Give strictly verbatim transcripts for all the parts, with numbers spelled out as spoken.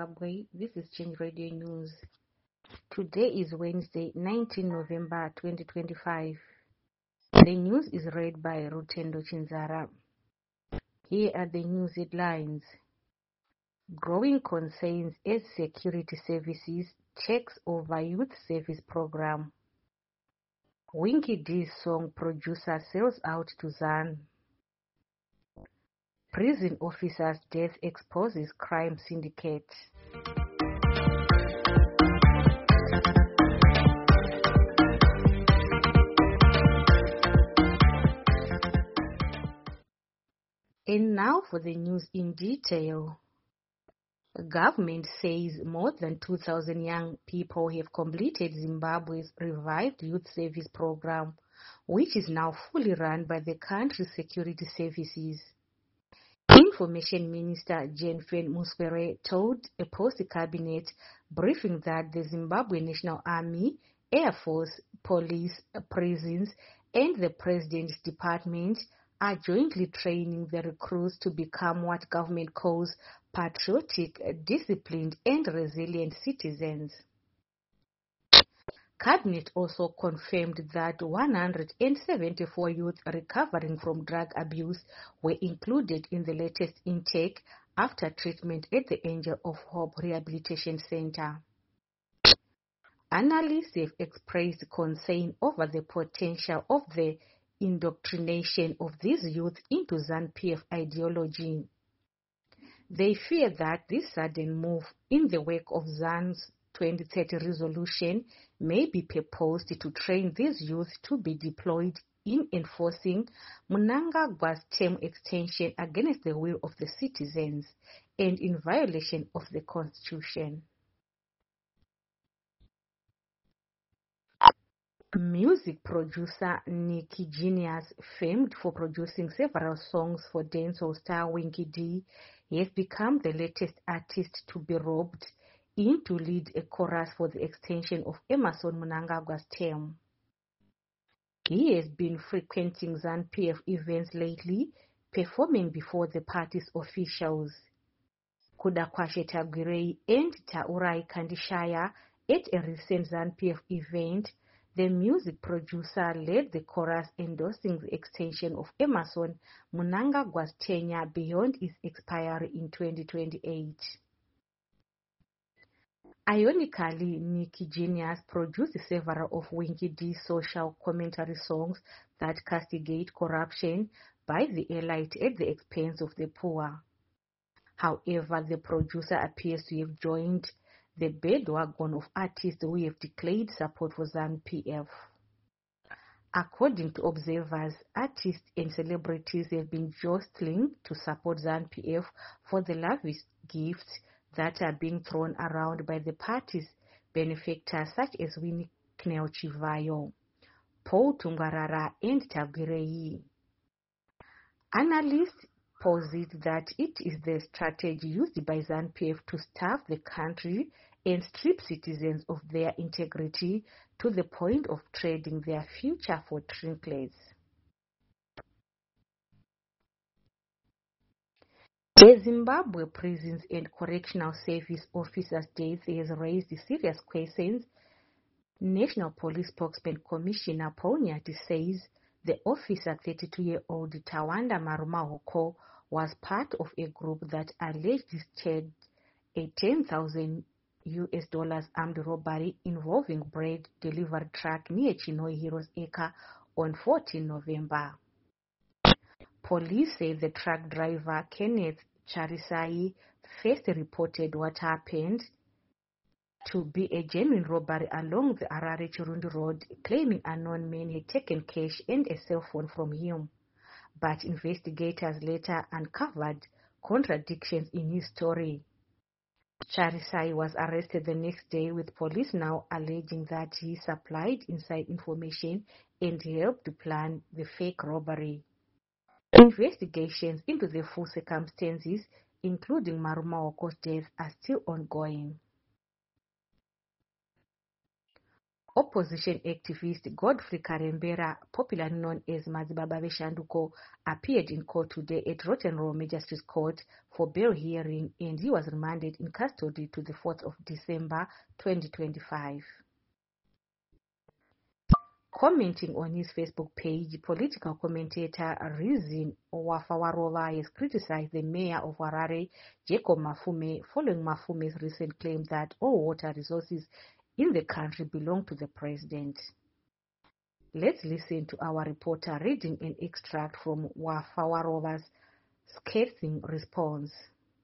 Zimbabwe. This is Change Radio News. Today is Wednesday, nineteenth November twenty twenty-five. The news is read by Rutendo Chinzara. Here are the news headlines. Growing concerns as security services checks over youth service program. Winky D's song producer sells out to Zan. Prison officer's death exposes crime syndicate. And now for the news in detail. The government says more than two thousand young people have completed Zimbabwe's revived youth service program, which is now fully run by the country's security services. Information Minister Jenfen Muswere told a post-cabinet briefing that the Zimbabwe National Army, Air Force, Police, Prisons, and the President's Department are jointly training the recruits to become what government calls patriotic, disciplined, and resilient citizens. Cabinet also confirmed that one hundred seventy-four youth recovering from drug abuse were included in the latest intake after treatment at the Angel of Hope Rehabilitation Center. Analysts have expressed concern over the potential of the indoctrination of these youth into ZANU-P F ideology. They fear that this sudden move in the wake of ZANU's twenty thirty resolution may be purposed to train these youth to be deployed in enforcing Mnangagwa's term extension against the will of the citizens and in violation of the Constitution. Music producer Nicky Genius, famed for producing several songs for dancehall star Winky D, has become the latest artist to be robbed in to lead a chorus for the extension of Emmerson Mnangagwa's term. He has been frequenting ZANU-P F events lately, performing before the party's officials. Kudakwashe Tagwirei and Taurai Kandishaya at a recent ZANU-P F event. The music producer led the chorus endorsing the extension of Emmerson Mnangagwa's tenure beyond its expiry in twenty twenty-eight. Ironically, Nicky Genius produced several of Winky D's social commentary songs that castigate corruption by the elite at the expense of the poor. However, the producer appears to have joined the bandwagon of artists who have declared support for ZANU-P F. According to observers, artists and celebrities have been jostling to support ZANU-P F for the lavish gifts that are being thrown around by the party's benefactors such as Winnie Knell Chivayo, Paul Tungwarara, and Tagwirei. Analysts posit that it is the strategy used by ZANU-P F to starve the country and strip citizens of their integrity to the point of trading their future for trinkets. The Zimbabwe Prisons and Correctional Service Officers' death has raised serious questions. National Police Spokesman Commissioner Paul Nyati says the officer, thirty-two-year-old Tawanda Marumahoko, was part of a group that alleged staged a ten thousand U S dollars armed robbery involving bread delivery truck near Chinhoyi Heroes Acre on fourteenth November. Police say the truck driver, Kenneth Charisai, first reported what happened to be a genuine robbery along the Harare-Chirundi Road, claiming unknown men had taken cash and a cell phone from him. But investigators later uncovered contradictions in his story. Charisai was arrested the next day, with police now alleging that he supplied inside information and helped plan the fake robbery. Investigations into the full circumstances, including Marumawoko's death, are still ongoing. Opposition activist Godfrey Karembera, popularly known as Madzibaba Veshanduko, appeared in court today at Rotten Row Magistrates Court for bail hearing, and he was remanded in custody to the fourth of December twenty twenty-five. Commenting on his Facebook page, political commentator Rizin Wafawarova has criticized the mayor of Harare, Jacob Mafume, following Mafume's recent claim that all water resources in the country belong to the president. Let's listen to our reporter reading an extract from Wafawarova's scathing response.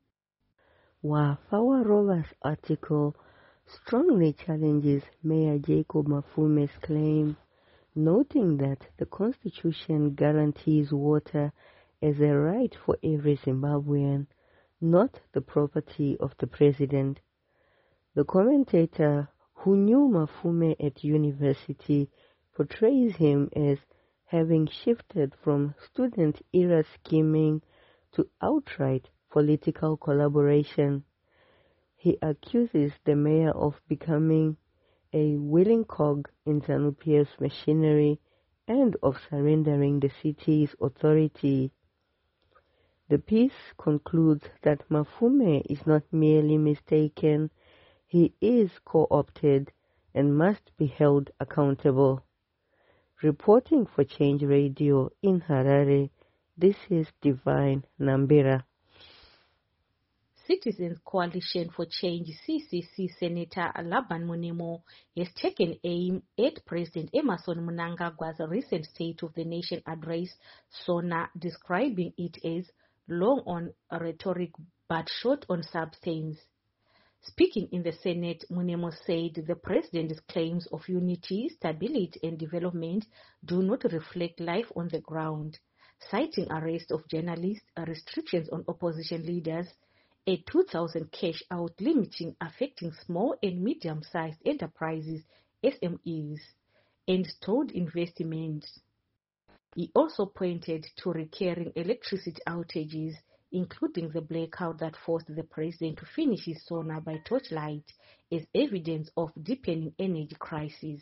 Wafawarova's article strongly challenges Mayor Jacob Mafume's claim, noting that the Constitution guarantees water as a right for every Zimbabwean, not the property of the president. The commentator, who knew Mafume at university, portrays him as having shifted from student-era scheming to outright political collaboration. He accuses the mayor of becoming a willing cog in ZANU-P F's machinery and of surrendering the city's authority. The piece concludes that Mafume is not merely mistaken, he is co-opted and must be held accountable. Reporting for Change Radio in Harare, this is Divine Nambira. Citizens Coalition for Change C C C Senator Laban Monemo has taken aim at President Emmerson Mnangagwa's recent State of the Nation address, SONA, describing it as long on rhetoric but short on substance. Speaking in the Senate, Monemo said the president's claims of unity, stability and development do not reflect life on the ground, citing arrest of journalists, restrictions on opposition leaders, a two thousand cash out limiting affecting small and medium-sized enterprises, S M Es, and stalled investments. He also pointed to recurring electricity outages, including the blackout that forced the president to finish his SONA by torchlight, as evidence of deepening energy crisis.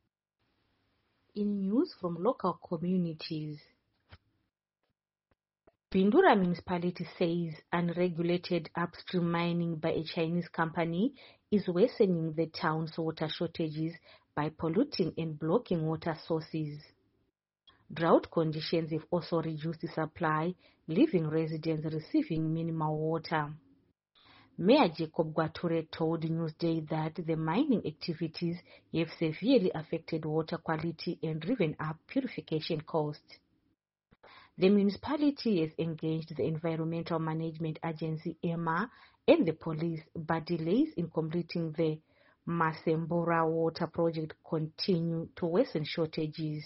In news from local communities, Bindura municipality says unregulated upstream mining by a Chinese company is worsening the town's water shortages by polluting and blocking water sources. Drought conditions have also reduced the supply, leaving residents receiving minimal water. Mayor Jacob Gwature told Newsday that the mining activities have severely affected water quality and driven up purification costs. The municipality has engaged the Environmental Management Agency, E M A, and the police, but delays in completing the Masembura water project continue to worsen shortages.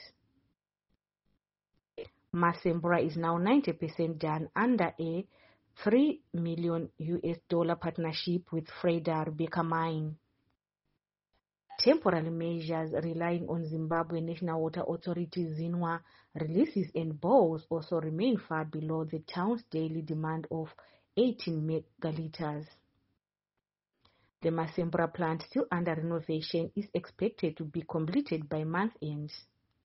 Masembura is now ninety percent done under a three million U S dollar partnership with Freda Rebecca Mine. Temporary measures relying on Zimbabwe National Water Authority ZINWA releases and bores also remain far below the town's daily demand of eighteen megaliters. The Masembura plant, still under renovation, is expected to be completed by month end.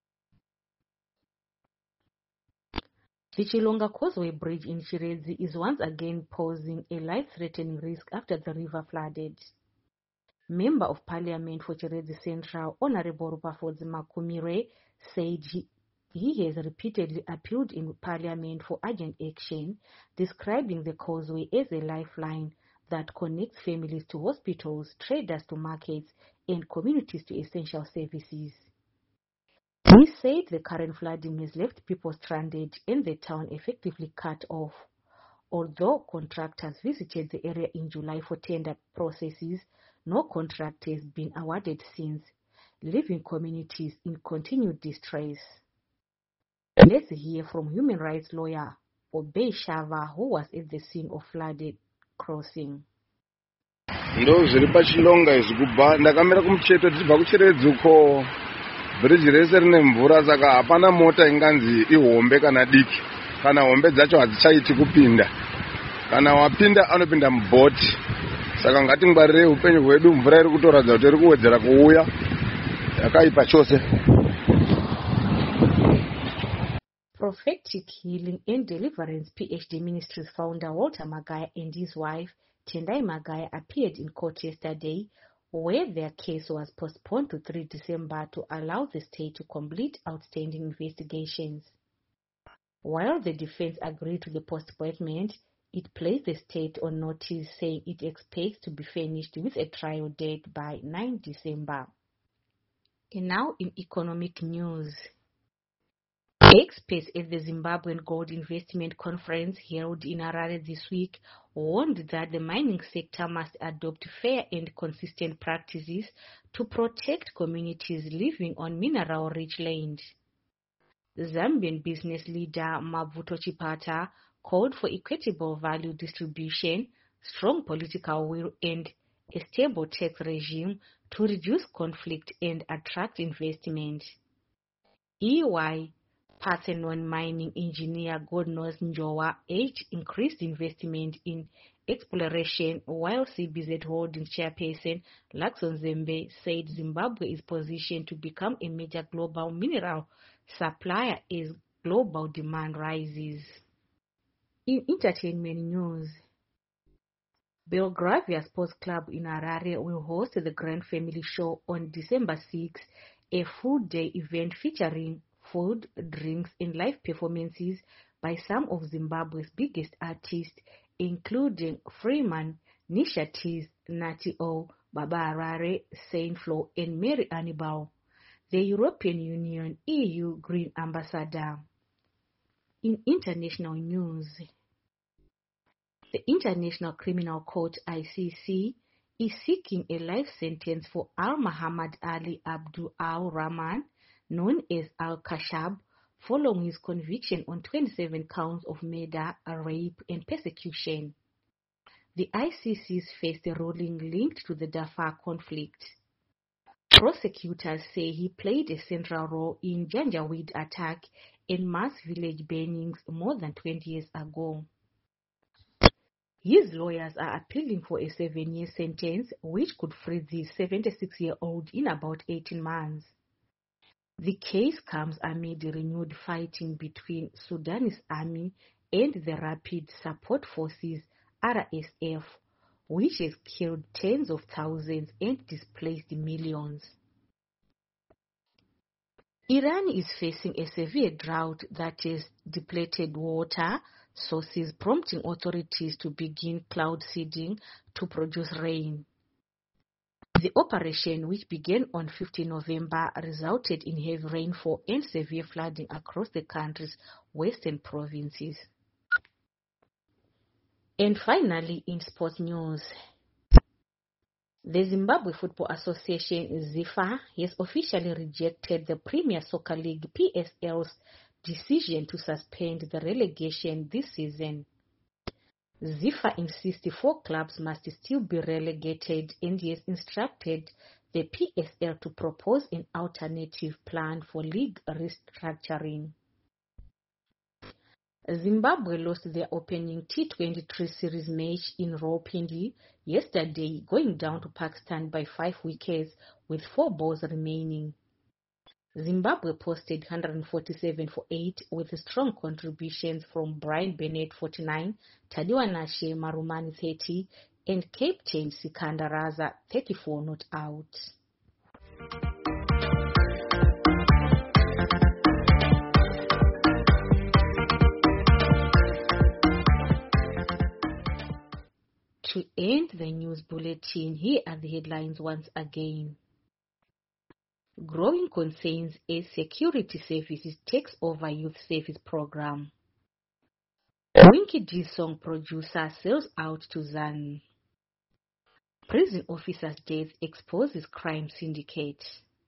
The Chilonga Causeway Bridge in Chiredzi is once again posing a life-threatening risk after the river flooded. Member of Parliament for Chiredzi Central, Honorable Rupafodzi Makumire, said he, he has repeatedly appealed in Parliament for urgent action, describing the causeway as a lifeline that connects families to hospitals, traders to markets, and communities to essential services. He said the current flooding has left people stranded and the town effectively cut off. Although contractors visited the area in July for tender processes, no contract has been awarded since, leaving communities in continued distress. Let's hear from human rights lawyer Obey Shava, who was at the scene of flooded crossing. Ndo zviri pachilonga izvi kubva ndakamira kumucheto tichibva kuChiredzi uko bridge rese rine mvura saka hapana mota inganzi ihombe kana diki kana hombe dzacho hadzichaiti kupinda kana wapinda anopinda mubhoti saka ngatingwarire upenyu hwedu mvura iri kutoradza kuti iri kuwedzera kuuya yakaipa chose. Prophetic Healing and Deliverance PhD Ministries founder Walter Magaya and his wife Tendai Magaya appeared in court yesterday, where their case was postponed to the third of December to allow the state to complete outstanding investigations. While the defense agreed to the postponement, it placed the state on notice, saying it expects to be finished with a trial date by the ninth of December. And now in economic news. Experts at the Zimbabwean Gold Investment Conference held in Harare this week warned that the mining sector must adopt fair and consistent practices to protect communities living on mineral-rich land. Zambian business leader Mavuto Chipata called for equitable value distribution, strong political will, and a stable tax regime to reduce conflict and attract investment. E Y Parthenon mining engineer Godnos Njowa urged increased investment in exploration, while C B Z Holdings chairperson Lakson Zembe said Zimbabwe is positioned to become a major global mineral supplier as global demand rises. In entertainment news, Belgravia Sports Club in Harare will host the Grand Family Show on December sixth, a full-day event featuring food, drinks, and live performances by some of Zimbabwe's biggest artists, including Freeman, Nisha Tees, Nati O, Baba Harare, Saint Flo, and Mary Annibal, the European Union E U Green Ambassador. In international news, the International Criminal Court I C C is seeking a life sentence for Al Muhammad Ali Abdul Al Rahman, known as Al-Kashab, following his conviction on twenty-seven counts of murder, rape, and persecution. The I C C's faced a ruling linked to the Darfur conflict. Prosecutors say he played a central role in Janjaweed attack and mass village burnings more than twenty years ago. His lawyers are appealing for a seven-year sentence, which could free the seventy-six-year-old in about eighteen months. The case comes amid renewed fighting between Sudanese army and the Rapid Support Forces R S F, which has killed tens of thousands and displaced millions. Iran is facing a severe drought that has depleted water sources, prompting authorities to begin cloud seeding to produce rain. The operation, which began on the fifteenth of November, resulted in heavy rainfall and severe flooding across the country's western provinces. And finally, in sports news, the Zimbabwe Football Association ZIFA has officially rejected the Premier Soccer League P S L's decision to suspend the relegation this season. ZIFA insists four clubs must still be relegated and has instructed the P S L to propose an alternative plan for league restructuring. Zimbabwe lost their opening T twenty-three series match in Rawalpindi yesterday, going down to Pakistan by five wickets with four balls remaining. Zimbabwe posted one hundred forty-seven for eight with strong contributions from Brian Bennett forty-nine, Tadiwa Nashe Marumani thirty, and captain Sikandar Raza thirty-four not out. To end the news bulletin, here are the headlines once again. Growing concerns as security services takes over youth service program. Winky D song producer sells out to Zan. Prison officer's death exposes crime syndicate.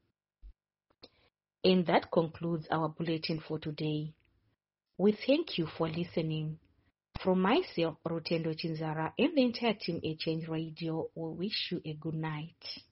And that concludes our bulletin for today. We thank you for listening. From myself, Rotendo Chinzara, and the entire team at Change Radio, we wish you a good night.